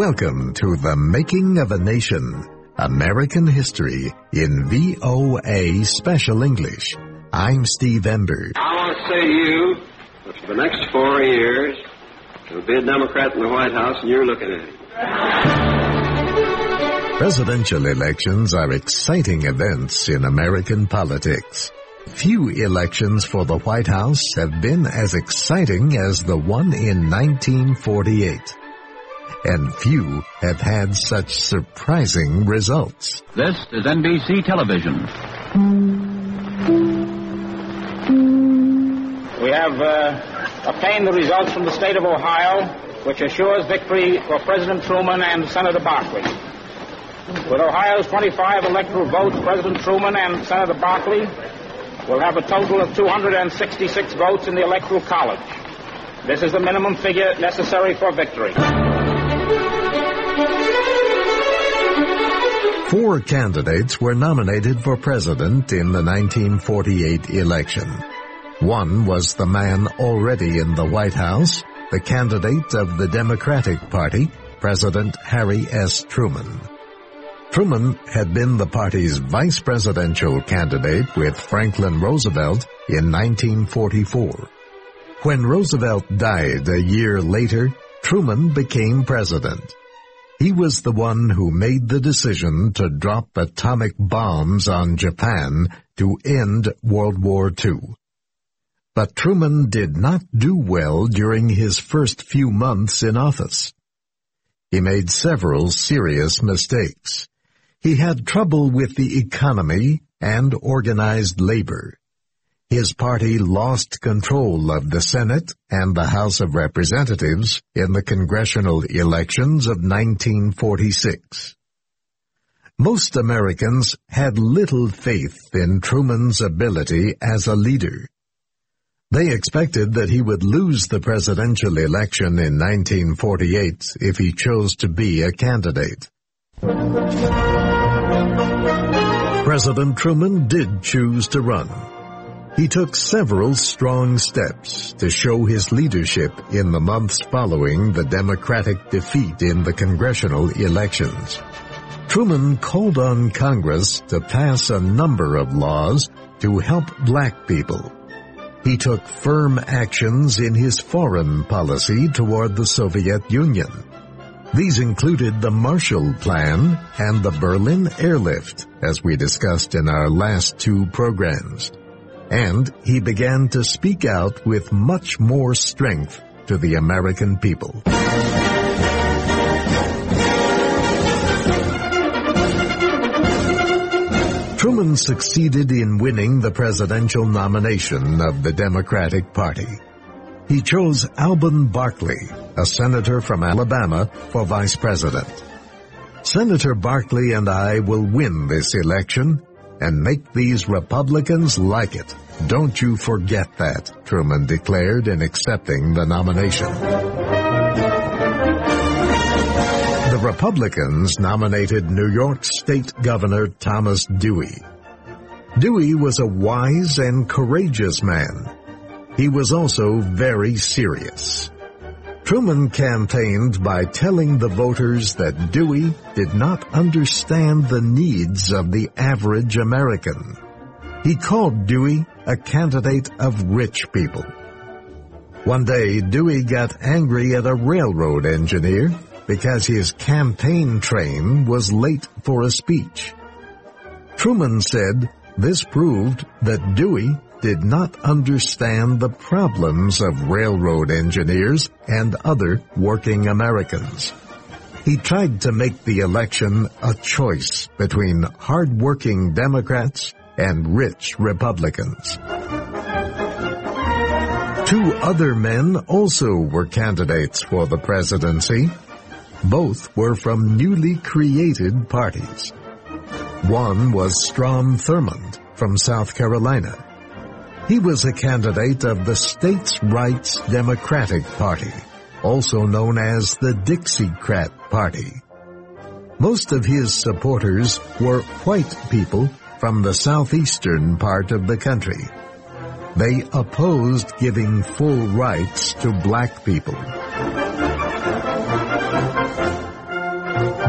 Welcome to The Making of a Nation, American History in VOA Special English. I'm Steve Ember. I want to say to you that for the next 4 years, there'll be a Democrat in the White House, and you're looking at it. Presidential elections are exciting events in American politics. Few elections for the White House have been as exciting as the one in 1948. And few have had such surprising results. This is NBC Television. We have obtained the results from the state of Ohio, which assures victory for President Truman and Senator Barkley. With Ohio's 25 electoral votes, President Truman and Senator Barkley will have a total of 266 votes in the Electoral College. This is the minimum figure necessary for victory. 4 candidates were nominated for president in the 1948 election. One was the man already in the White House, the candidate of the Democratic Party, President Harry S. Truman. Truman had been the party's vice presidential candidate with Franklin Roosevelt in 1944. When Roosevelt died a year later, Truman became president. He was the one who made the decision to drop atomic bombs on Japan to end World War II. But Truman did not do well during his first few months in office. He made several serious mistakes. He had trouble with the economy and organized labor. His party lost control of the Senate and the House of Representatives in the congressional elections of 1946. Most Americans had little faith in Truman's ability as a leader. They expected that he would lose the presidential election in 1948 if he chose to be a candidate. President Truman did choose to run. He took several strong steps to show his leadership in the months following the Democratic defeat in the congressional elections. Truman called on Congress to pass a number of laws to help black people. He took firm actions in his foreign policy toward the Soviet Union. These included the Marshall Plan and the Berlin Airlift, as we discussed in our last 2 programs. And he began to speak out with much more strength to the American people. Truman succeeded in winning the presidential nomination of the Democratic Party. He chose Alben Barkley, a senator from Alabama, for vice president. Senator Barkley and I will win this election and make these Republicans like it. Don't you forget that, Truman declared in accepting the nomination. The Republicans nominated New York State Governor Thomas Dewey. Dewey was a wise and courageous man. He was also very serious. Truman campaigned by telling the voters that Dewey did not understand the needs of the average American. He called Dewey a candidate of rich people. One day, Dewey got angry at a railroad engineer because his campaign train was late for a speech. Truman said this proved that Dewey did not understand the problems of railroad engineers and other working Americans. He tried to make the election a choice between hard-working Democrats and rich Republicans. 2 other men also were candidates for the presidency. Both were from newly created parties. One was Strom Thurmond from South Carolina. He was a candidate of the States' Rights Democratic Party, also known as the Dixiecrat Party. Most of his supporters were white people from the southeastern part of the country. They opposed giving full rights to black people.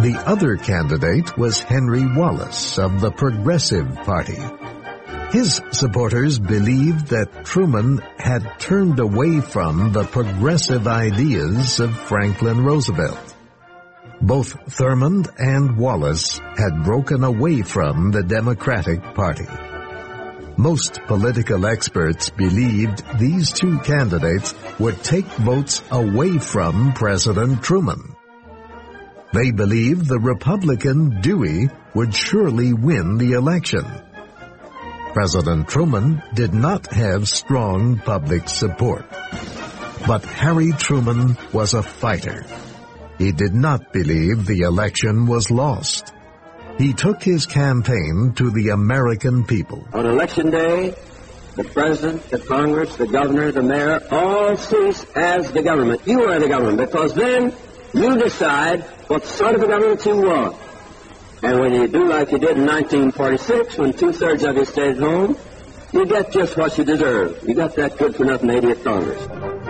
The other candidate was Henry Wallace of the Progressive Party. His supporters believed that Truman had turned away from the progressive ideas of Franklin Roosevelt. Both Thurmond and Wallace had broken away from the Democratic Party. Most political experts believed these two candidates would take votes away from President Truman. They believed the Republican Dewey would surely win the election. President Truman did not have strong public support. But Harry Truman was a fighter. He did not believe the election was lost. He took his campaign to the American people. On election day, the president, the Congress, the governor, the mayor, all cease as the government. You are the government, because then you decide what sort of a government you want. And when you do like you did in 1946, when two-thirds of you stayed home, you get just what you deserve. You got that good-for-nothing 80th Congress.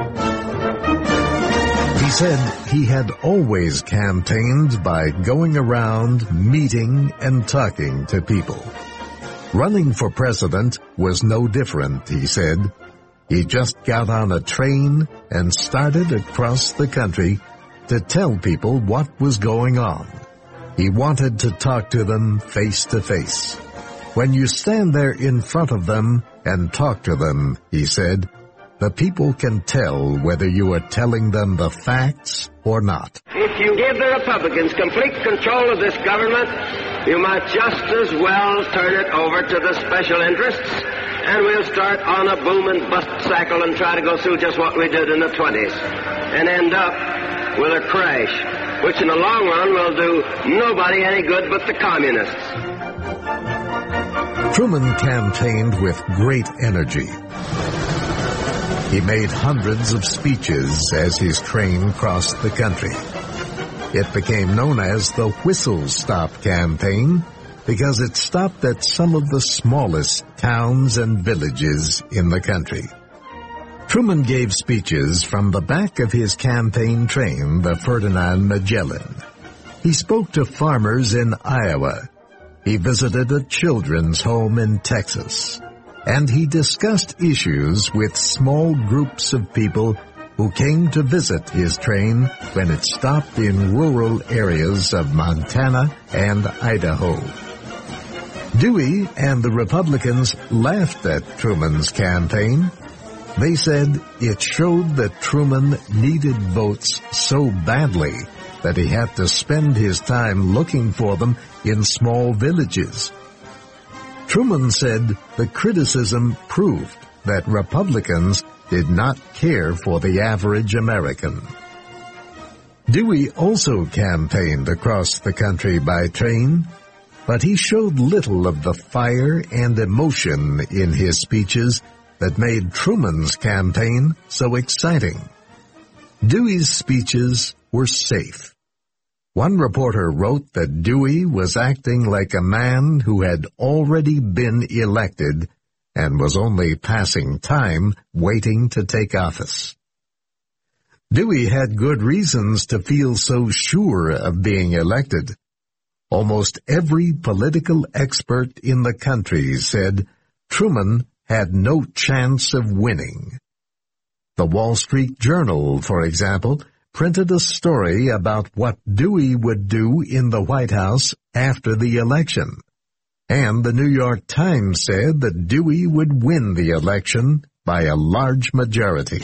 He said he had always campaigned by going around, meeting, and talking to people. Running for president was no different, he said. He just got on a train and started across the country to tell people what was going on. He wanted to talk to them face to face. When you stand there in front of them and talk to them, he said, the people can tell whether you are telling them the facts or not. If you give the Republicans complete control of this government, you might just as well turn it over to the special interests, and we'll start on a boom and bust cycle and try to go through just what we did in the 20s, and end up with a crash, which in the long run will do nobody any good but the communists. Truman campaigned with great energy. He made hundreds of speeches as his train crossed the country. It became known as the Whistle Stop Campaign because it stopped at some of the smallest towns and villages in the country. Truman gave speeches from the back of his campaign train, the Ferdinand Magellan. He spoke to farmers in Iowa. He visited a children's home in Texas. And he discussed issues with small groups of people who came to visit his train when it stopped in rural areas of Montana and Idaho. Dewey and the Republicans laughed at Truman's campaign. They said it showed that Truman needed votes so badly that he had to spend his time looking for them in small villages. Truman said the criticism proved that Republicans did not care for the average American. Dewey also campaigned across the country by train, but he showed little of the fire and emotion in his speeches that made Truman's campaign so exciting. Dewey's speeches were safe. One reporter wrote that Dewey was acting like a man who had already been elected and was only passing time waiting to take office. Dewey had good reasons to feel so sure of being elected. Almost every political expert in the country said Truman had no chance of winning. The Wall Street Journal, for example, printed a story about what Dewey would do in the White House after the election. And the New York Times said that Dewey would win the election by a large majority.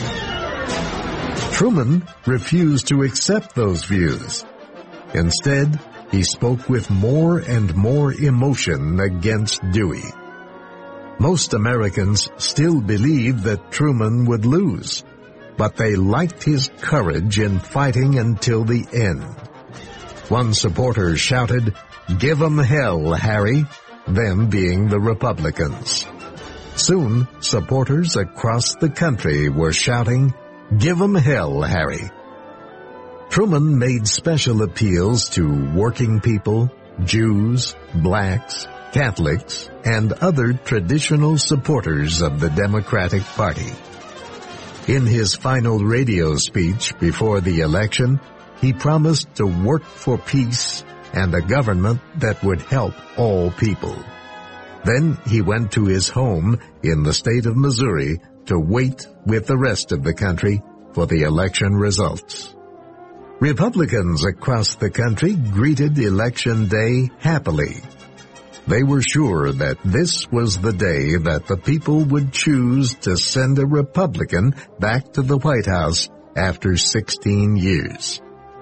Truman refused to accept those views. Instead, he spoke with more and more emotion against Dewey. Most Americans still believed that Truman would lose, but they liked his courage in fighting until the end. One supporter shouted, "Give 'em hell, Harry," them being the Republicans. Soon, supporters across the country were shouting, "Give 'em hell, Harry." Truman made special appeals to working people, Jews, blacks, Catholics, and other traditional supporters of the Democratic Party. In his final radio speech before the election, he promised to work for peace and a government that would help all people. Then he went to his home in the state of Missouri to wait with the rest of the country for the election results. Republicans across the country greeted Election Day happily. They were sure that this was the day that the people would choose to send a Republican back to the White House after 16 years.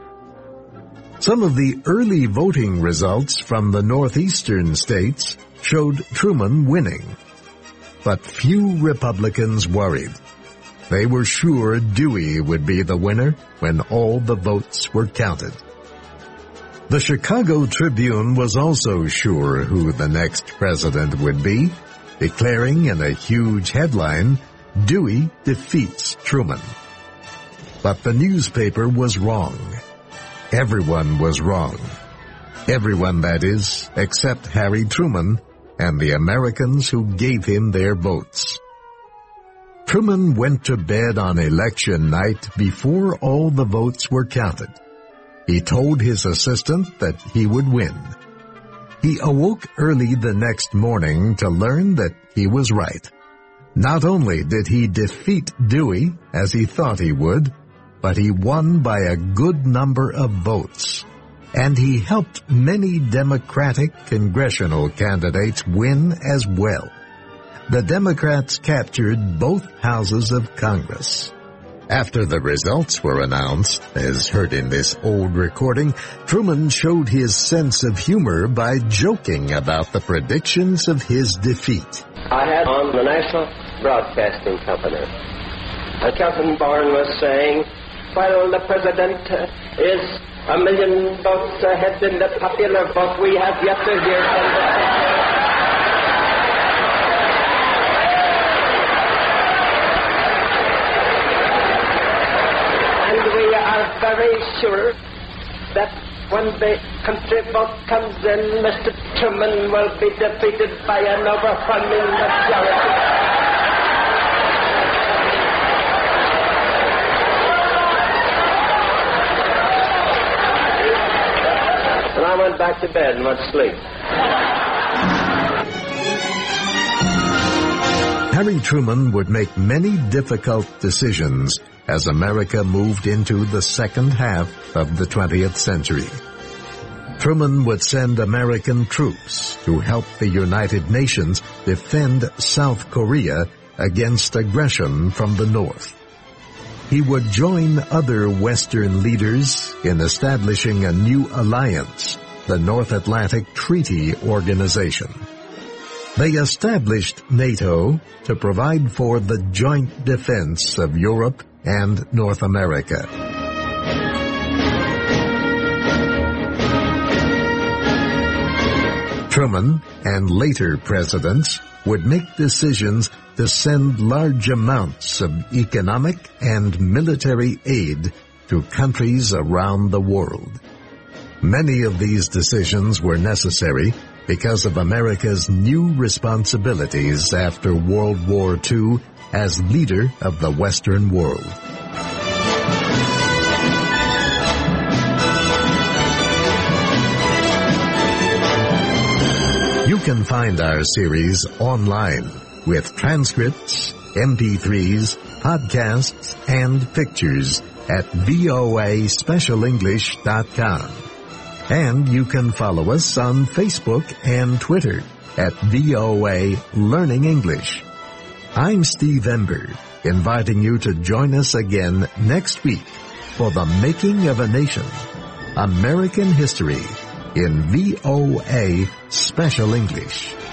Some of the early voting results from the northeastern states showed Truman winning. But few Republicans worried. They were sure Dewey would be the winner when all the votes were counted. The Chicago Tribune was also sure who the next president would be, declaring in a huge headline, "Dewey defeats Truman." But the newspaper was wrong. Everyone was wrong. Everyone, that is, except Harry Truman and the Americans who gave him their votes. Truman went to bed on election night before all the votes were counted. He told his assistant that he would win. He awoke early the next morning to learn that he was right. Not only did he defeat Dewey, as he thought he would, but he won by a good number of votes. And he helped many Democratic congressional candidates win as well. The Democrats captured both houses of Congress. After the results were announced, as heard in this old recording, Truman showed his sense of humor by joking about the predictions of his defeat. I had on the National Broadcasting Company. Kelton Bourne was saying, while the president is 1 million votes ahead in the popular vote, we have yet to hear from the president. We are very sure that when the country vote comes in, Mr. Truman will be defeated by an overwhelming majority. And I went back to bed and went to sleep. Harry Truman would make many difficult decisions as America moved into the second half of the 20th century. Truman would send American troops to help the United Nations defend South Korea against aggression from the North. He would join other Western leaders in establishing a new alliance, the North Atlantic Treaty Organization. They established NATO to provide for the joint defense of Europe and North America. Truman and later presidents would make decisions to send large amounts of economic and military aid to countries around the world. Many of these decisions were necessary because of America's new responsibilities after World War II as leader of the Western world. You can find our series online with transcripts, MP3s, podcasts, and pictures at voaspecialenglish.com. And you can follow us on Facebook and Twitter at VOA Learning English. I'm Steve Ember, inviting you to join us again next week for The Making of a Nation, American History in VOA Special English.